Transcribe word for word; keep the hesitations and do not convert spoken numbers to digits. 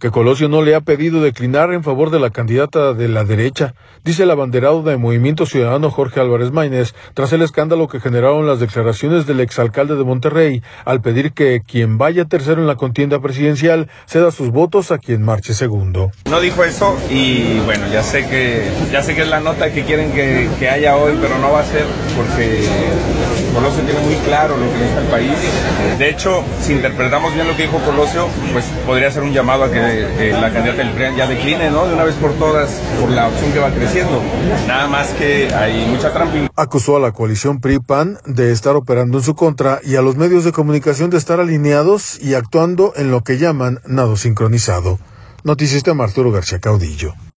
que Colosio no le ha pedido declinar en favor de la candidata de la derecha, dice el abanderado de Movimiento Ciudadano Jorge Álvarez Maínez, tras el escándalo que generaron las declaraciones del exalcalde de Monterrey al pedir que quien vaya tercero en la contienda presidencial ceda sus votos a quien marche segundo. No dijo eso y bueno, ya sé que ya sé que es la nota que quieren que, que haya hoy, pero no va a ser porque Colosio tiene muy claro lo que necesita el país. De hecho, si interpretamos bien lo que dijo Colosio, pues podría ser un llamado a que eh, la candidata del P R I ya decline, ¿no? De una vez por todas, por la opción que va creciendo. Nada más que hay mucha trampa. Acusó a la coalición P R I-P A N de estar operando en su contra y a los medios de comunicación de estar alineados y actuando en lo que llaman nado sincronizado. Noticista Arturo García Caudillo.